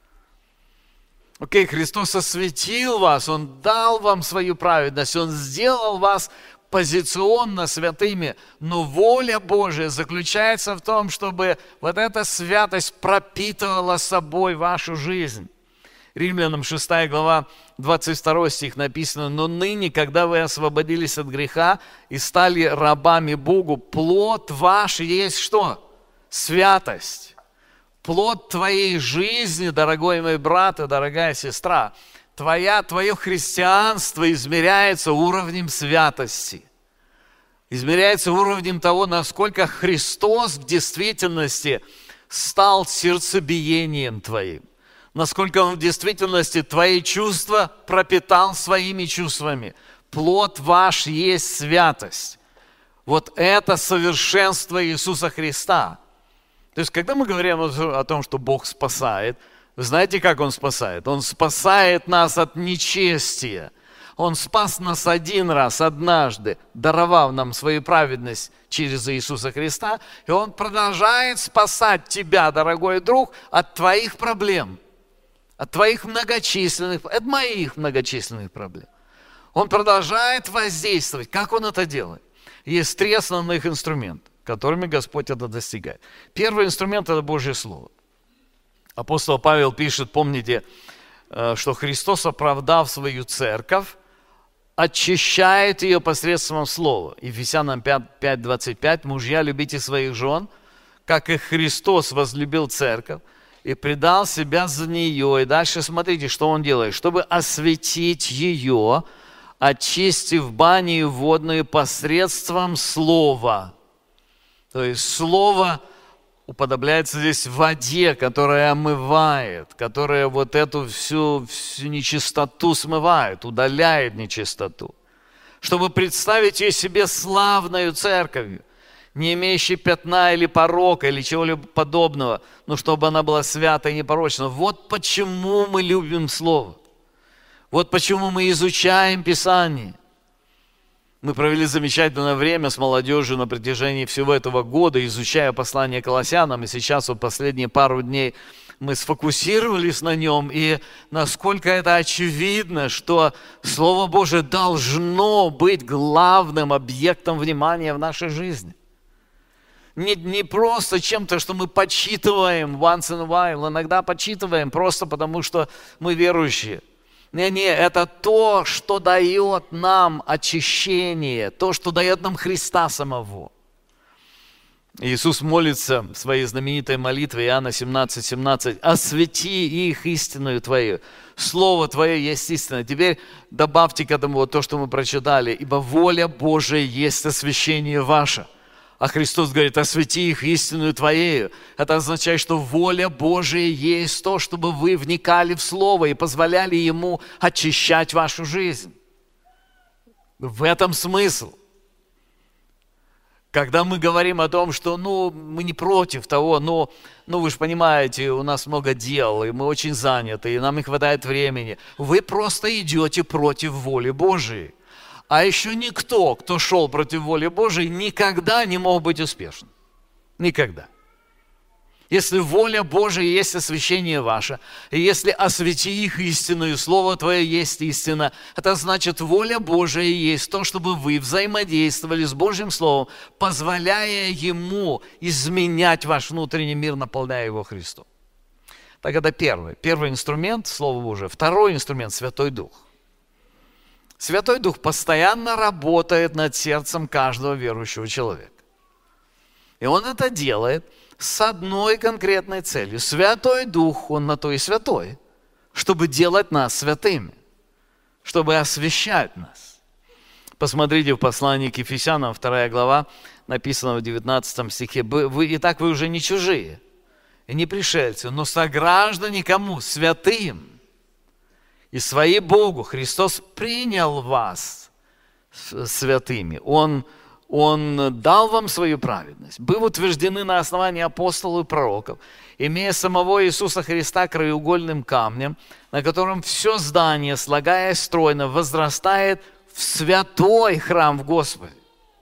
Окей, Христос осветил вас, Он дал вам свою праведность, Он сделал вас позиционно святыми, но воля Божия заключается в том, чтобы вот эта святость пропитывала собой вашу жизнь. Римлянам шестая глава, двадцать второй стих написано: «Но ныне, когда вы освободились от греха и стали рабами Богу, плод ваш есть что? Святость». Плод твоей жизни, дорогой мой брат и дорогая сестра, твоя, твое христианство измеряется уровнем святости. Измеряется уровнем того, насколько Христос в действительности стал сердцебиением твоим. Насколько Он в действительности твои чувства пропитал своими чувствами. Плод ваш есть святость. Вот это совершенство Иисуса Христа. То есть, когда мы говорим о том, что Бог спасает, вы знаете, как Он спасает? Он спасает нас от нечестия. Он спас нас один раз, однажды, даровав нам свою праведность через Иисуса Христа, и Он продолжает спасать тебя, дорогой друг, от твоих проблем, от твоих многочисленных, от моих многочисленных проблем. Он продолжает воздействовать. Как Он это делает? Есть три основных инструмента, которыми Господь это достигает. Первый инструмент – это Божье Слово. Апостол Павел пишет, помните, что Христос, оправдав свою церковь, очищает ее посредством слова. Ефесянам пять двадцать пять. «Мужья, любите своих жен, как и Христос возлюбил церковь и предал себя за нее». И дальше смотрите, что Он делает. «Чтобы осветить ее, очистив баню водную посредством слова». То есть слово уподобляется здесь воде, которая омывает, которая вот эту всю, всю нечистоту смывает, удаляет нечистоту. Чтобы представить ее себе славною церковью, не имеющей пятна или порока, или чего-либо подобного, но чтобы она была свята и непорочна. Вот почему мы любим Слово. Вот почему мы изучаем Писание. Мы провели замечательное время с молодежью на протяжении всего этого года, изучая послание Колоссянам, и сейчас вот последние пару дней мы сфокусировались на нем, и насколько это очевидно, что Слово Божие должно быть главным объектом внимания в нашей жизни. Не, не просто чем-то, что мы почитываем once in a while, иногда почитываем просто потому, что мы верующие. Не-не, это то, что дает нам очищение, то, что дает нам Христа самого. Иисус молится в своей знаменитой молитве Иоанна семнадцать семнадцать: «Освети их истиною Твою, Слово Твое есть истина». Теперь добавьте к этому вот то, что мы прочитали: «Ибо воля Божия есть освящение ваше». А Христос говорит: освети их истинную Твоею. Это означает, что воля Божия есть то, чтобы вы вникали в Слово и позволяли Ему очищать вашу жизнь. В этом смысл. Когда мы говорим о том, что ну, мы не против того, но ну, вы же понимаете, у нас много дел, и мы очень заняты, и нам не хватает времени. Вы просто идете против воли Божией. А еще никто, кто шел против воли Божией, никогда не мог быть успешным. Никогда. Если воля Божия есть освящение ваше, и если освети их истинную, Слово Твое есть истина, это значит, воля Божия есть то, чтобы вы взаимодействовали с Божьим Словом, позволяя Ему изменять ваш внутренний мир, наполняя его Христом. Так это первый. Первый инструмент – Слово Божие. Второй инструмент – Святой Дух. Святой Дух постоянно работает над сердцем каждого верующего человека. И Он это делает с одной конкретной целью. Святой Дух, Он на то и святой, чтобы делать нас святыми, чтобы освящать нас. Посмотрите в послании к Ефесянам, вторая глава, написано в девятнадцатом стихе: «Вы, итак, вы уже не чужие и не пришельцы, но сограждане кому? Святым. И свои Богу Христос принял вас святыми. Он, Он дал вам свою праведность. Вы утверждены на основании апостолов и пророков, имея самого Иисуса Христа краеугольным камнем, на котором все здание, слагаясь стройно, возрастает в святой храм в Господе,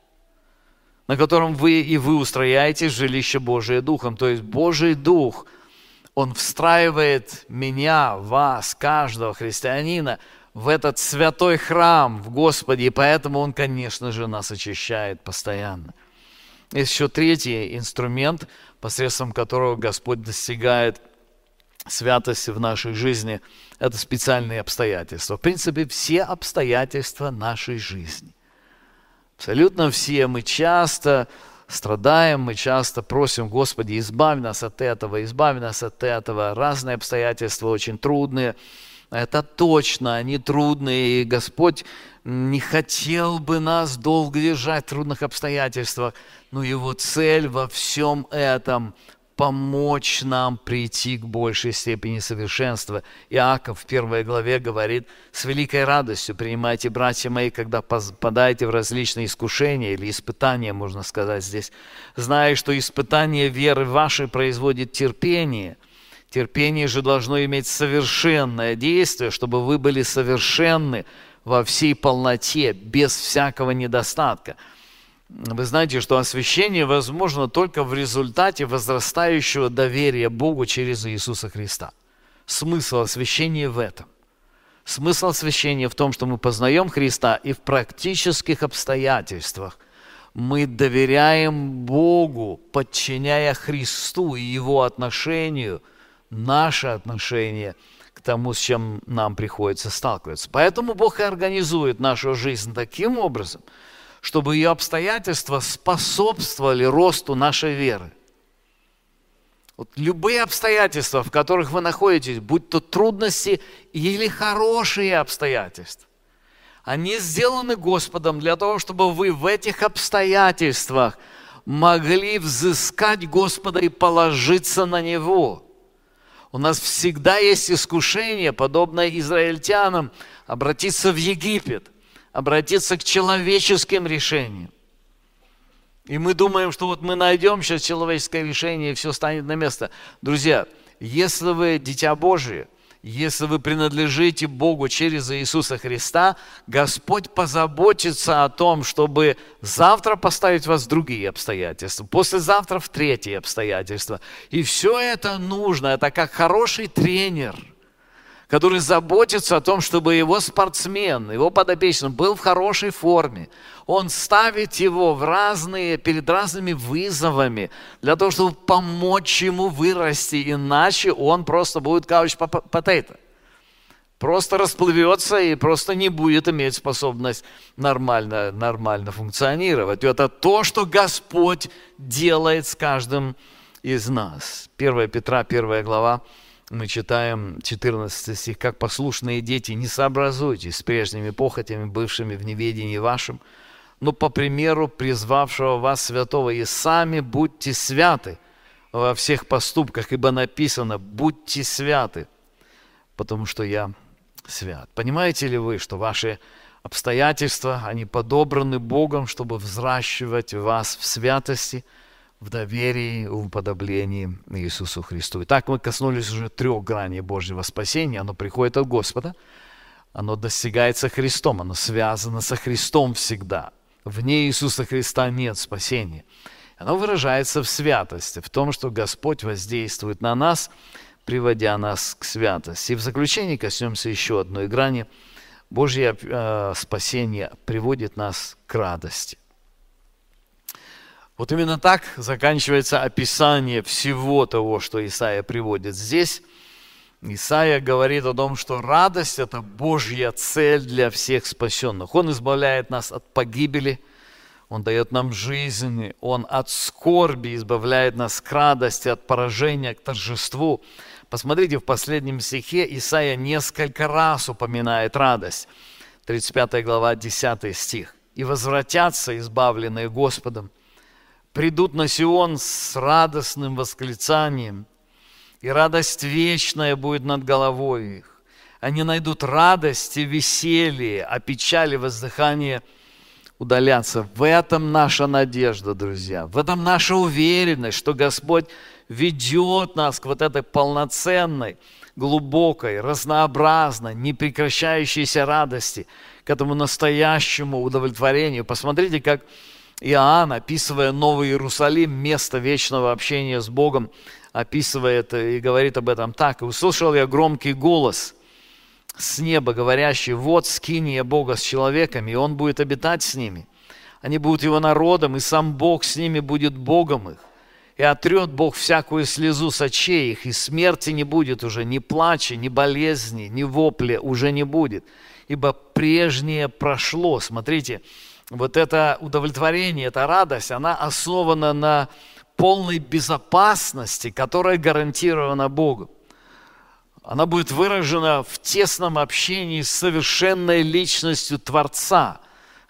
на котором вы и вы устрояетесь жилище Божие Духом». То есть Божий Дух, Он встраивает меня, вас, каждого христианина в этот святой храм в Господе, и поэтому Он, конечно же, нас очищает постоянно. Есть еще третий инструмент, посредством которого Господь достигает святости в нашей жизни. Это специальные обстоятельства. В принципе, все обстоятельства нашей жизни. Абсолютно все. Мы часто страдаем, мы часто просим: Господи, избавь нас от этого, избавь нас от этого. Разные обстоятельства очень трудные. Это точно, они трудные, и Господь не хотел бы нас долго держать в трудных обстоятельствах, но Его цель во всем этом – помочь нам прийти к большей степени совершенства. Иаков в первой главе говорит: «С великой радостью принимайте, братья мои, когда попадаете в различные искушения или испытания, можно сказать здесь, зная, что испытание веры вашей производит терпение. Терпение же должно иметь совершенное действие, чтобы вы были совершенны во всей полноте, без всякого недостатка». Вы знаете, что освящение возможно только в результате возрастающего доверия Богу через Иисуса Христа. Смысл освящения в этом. Смысл освящения в том, что мы познаем Христа, и в практических обстоятельствах мы доверяем Богу, подчиняя Христу и Его отношению, наше отношение к тому, с чем нам приходится сталкиваться. Поэтому Бог и организует нашу жизнь таким образом, чтобы ее обстоятельства способствовали росту нашей веры. Вот любые обстоятельства, в которых вы находитесь, будь то трудности или хорошие обстоятельства, они сделаны Господом для того, чтобы вы в этих обстоятельствах могли взыскать Господа и положиться на Него. У нас всегда есть искушение, подобное израильтянам, обратиться в Египет, обратиться к человеческим решениям. И мы думаем, что вот мы найдем сейчас человеческое решение, и все станет на место. Друзья, если вы дитя Божие, если вы принадлежите Богу через Иисуса Христа, Господь позаботится о том, чтобы завтра поставить вас в другие обстоятельства, послезавтра в третьи обстоятельства. И все это нужно, это как хороший тренер, который заботится о том, чтобы его спортсмен, его подопечный был в хорошей форме. Он ставит его в разные, перед разными вызовами для того, чтобы помочь ему вырасти, иначе он просто будет couch-potato. Просто расплывется и просто не будет иметь способность нормально, нормально функционировать. И это то, что Господь делает с каждым из нас. первое Петра, первая глава. Мы читаем четырнадцатый стих: «Как послушные дети, не сообразуйтесь с прежними похотями, бывшими в неведении вашем, но по примеру призвавшего вас святого, и сами будьте святы во всех поступках, ибо написано: будьте святы, потому что я свят». Понимаете ли вы, что ваши обстоятельства, они подобраны Богом, чтобы взращивать вас в святости, в доверии, в уподоблении Иисусу Христу. Итак, мы коснулись уже трех граней Божьего спасения. Оно приходит от Господа, оно достигается Христом, оно связано со Христом всегда. Вне Иисуса Христа нет спасения. Оно выражается в святости, в том, что Господь воздействует на нас, приводя нас к святости. И в заключение коснемся еще одной грани. Божье э, спасение приводит нас к радости. Вот именно так заканчивается описание всего того, что Исаия приводит здесь. Исаия говорит о том, что радость – это Божья цель для всех спасенных. Он избавляет нас от погибели, Он дает нам жизнь, Он от скорби избавляет нас к радости, от поражения к торжеству. Посмотрите, в последнем стихе Исаия несколько раз упоминает радость. тридцать пятая глава, десятый стих. «И возвратятся избавленные Господом, придут на Сион с радостным восклицанием, и радость вечная будет над головой их. Они найдут радость и веселье, а печаль и воздыхание удалятся». В этом наша надежда, друзья. В этом наша уверенность, что Господь ведет нас к вот этой полноценной, глубокой, разнообразной, непрекращающейся радости, к этому настоящему удовлетворению. Посмотрите, как Иоанн, описывая Новый Иерусалим, место вечного общения с Богом, описывает и говорит об этом так: «И услышал я громкий голос с неба, говорящий: вот скиния Бога с человеками, и Он будет обитать с ними. Они будут Его народом, и сам Бог с ними будет Богом их. И отрет Бог всякую слезу с очей их, и смерти не будет уже, ни плача, ни болезни, ни вопля уже не будет, ибо прежнее прошло». Смотрите, вот это удовлетворение, эта радость, она основана на полной безопасности, которая гарантирована Богом. Она будет выражена в тесном общении с совершенной личностью Творца.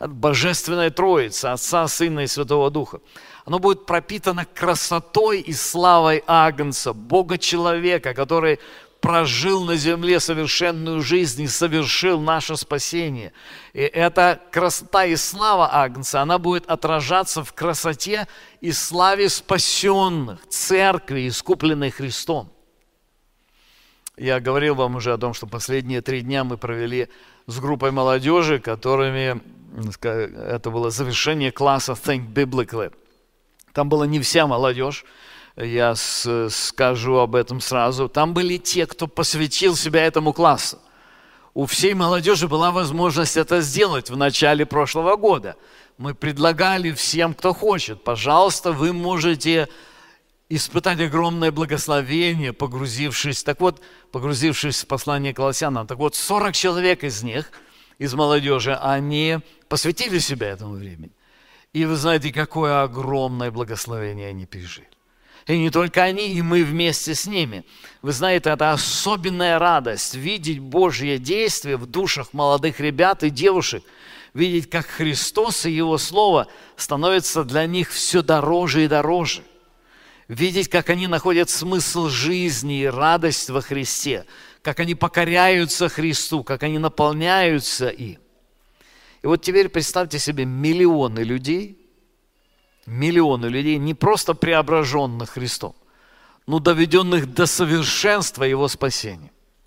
от Божественной Троицы, Отца, Сына и Святого Духа. Оно будет пропитано красотой и славой Агнца, Бога-человека, который прожил на земле совершенную жизнь и совершил наше спасение. И эта красота и слава Агнца, она будет отражаться в красоте и славе спасенных, церкви, искупленной Христом. Я говорил вам уже о том, что последние три дня мы провели с группой молодежи, которыми, это было завершение класса Think Biblically. Там была не вся молодежь, я с, скажу об этом сразу. Там были те, кто посвятил себя этому классу. У всей молодежи была возможность это сделать в начале прошлого года. Мы предлагали всем, кто хочет, пожалуйста, вы можете испытать огромное благословение, погрузившись, так вот, погрузившись в послание Колоссянам. Так вот, сорок человек из них, из молодежи, они посвятили себя этому времени. И вы знаете, какое огромное благословение они пережили. И не только они, и мы вместе с ними. Вы знаете, это особенная радость видеть Божье действие в душах молодых ребят и девушек. Видеть, как Христос и Его Слово становятся для них все дороже и дороже. Видеть, как они находят смысл жизни и радость во Христе. Как они покоряются Христу, как они наполняются им. И вот теперь представьте себе миллионы людей, Миллионы людей, не просто преображенных Христом, но доведенных до совершенства Его спасения.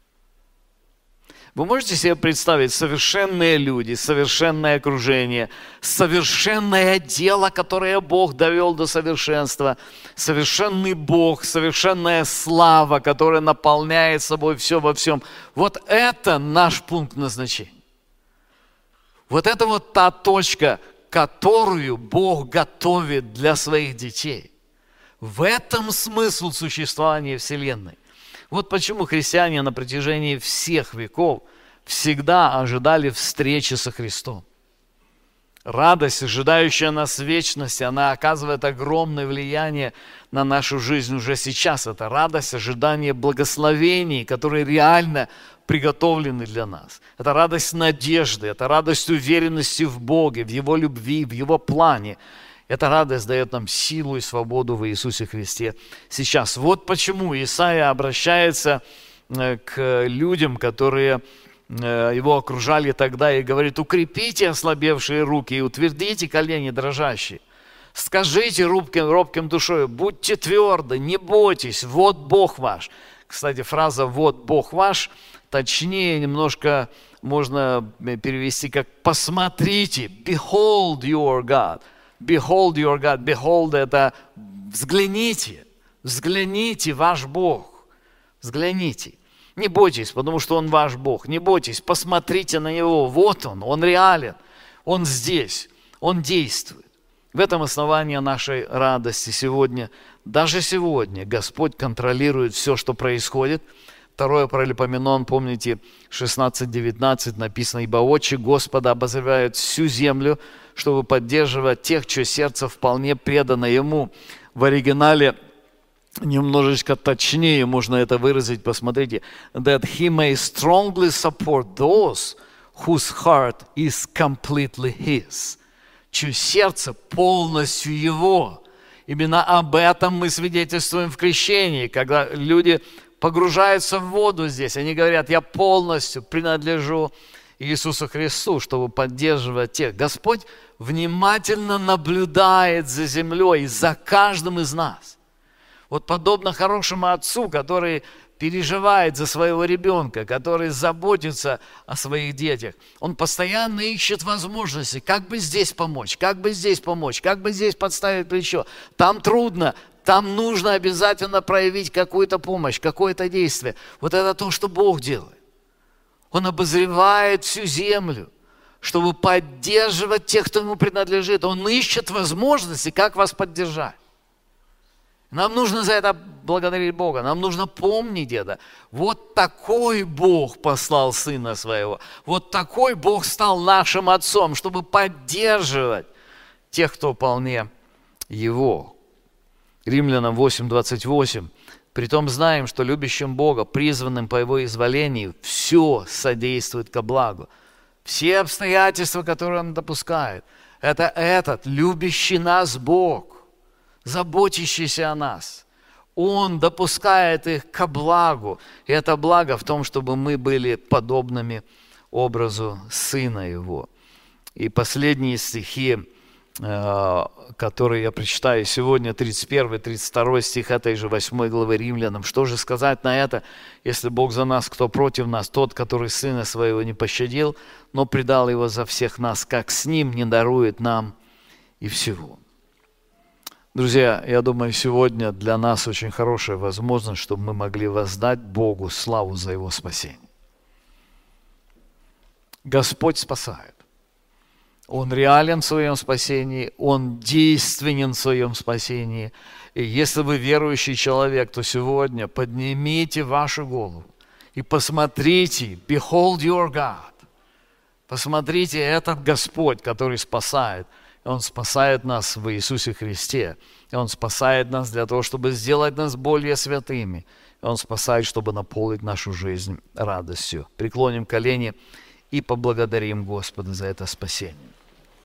Вы можете себе представить совершенные люди, совершенное окружение, совершенное дело, которое Бог довел до совершенства, совершенный Бог, совершенная слава, которая наполняет собой все во всем. Вот это наш пункт назначения. Вот это вот та точка, которую Бог готовит для своих детей. В этом смысл существования Вселенной. Вот почему христиане на протяжении всех веков всегда ожидали встречи со Христом. Радость, ожидающая нас вечности, она оказывает огромное влияние на нашу жизнь уже сейчас. Это радость, ожидание благословений, которые реально приготовлены для нас. Это радость надежды, это радость уверенности в Боге, в Его любви, в Его плане. Эта радость дает нам силу и свободу в Иисусе Христе сейчас. Вот почему Исаия обращается к людям, которые его окружали тогда, и говорит: укрепите ослабевшие руки и утвердите колени дрожащие. Скажите робким, робким душой: будьте тверды, не бойтесь, вот Бог ваш. Кстати, фраза «вот Бог ваш» точнее немножко можно перевести как «посмотрите», «behold your God». «Behold your God», «behold» — это «взгляните», «взгляните, ваш Бог», «взгляните». Не бойтесь, потому что Он ваш Бог, не бойтесь, посмотрите на Него, вот Он, Он реален, Он здесь, Он действует. В этом основание нашей радости сегодня. Даже сегодня Господь контролирует все, что происходит. Второе Паралипоменон, помните, шестнадцать девятнадцать написано: «Ибо очи Господа обозревают всю землю, чтобы поддерживать тех, чье сердце вполне предано Ему». В оригинале немножечко точнее можно это выразить, посмотрите. «That He may strongly support those whose heart is completely His». Чье сердце полностью Его. Именно об этом мы свидетельствуем в крещении, когда люди погружаются в воду здесь. Они говорят: я полностью принадлежу Иисусу Христу, чтобы поддерживать тех. Господь внимательно наблюдает за землей, за каждым из нас. Вот подобно хорошему отцу, который переживает за своего ребенка, который заботится о своих детях. Он постоянно ищет возможности, как бы здесь помочь, как бы здесь помочь, как бы здесь подставить плечо. Там трудно, там нужно обязательно проявить какую-то помощь, какое-то действие. Вот это то, что Бог делает. Он обозревает всю землю, чтобы поддерживать тех, кто Ему принадлежит. Он ищет возможности, как вас поддержать. Нам нужно за это благодарить Бога. Нам нужно помнить это. Вот такой Бог послал Сына Своего. Вот такой Бог стал нашим Отцом, чтобы поддерживать тех, кто вполне Его. Римлянам восемь двадцать восемь. «Притом знаем, что любящим Бога, призванным по Его изволению, все содействует ко благу». все обстоятельства, которые Он допускает, это этот любящий нас Бог, заботящийся о нас. Он допускает их ко благу. И это благо в том, чтобы мы были подобными образу Сына Его. И последние стихи, которые я прочитаю сегодня, тридцать первый тридцать второй стих этой же восьмой главы Римлянам. Что же сказать на это? Если Бог за нас, кто против нас? Тот, который Сына Своего не пощадил, но предал Его за всех нас, как с Ним не дарует нам и всего. Друзья, я думаю, сегодня для нас очень хорошая возможность, чтобы мы могли воздать Богу славу за Его спасение. Господь спасает. Он реален в своем спасении, Он действенен в своем спасении. И если вы верующий человек, то сегодня поднимите вашу голову и посмотрите, behold your God. Посмотрите, этот Господь, который спасает. Он спасает нас в Иисусе Христе. И Он спасает нас для того, чтобы сделать нас более святыми. И Он спасает, чтобы наполнить нашу жизнь радостью. Преклоним колени и поблагодарим Господа за это спасение.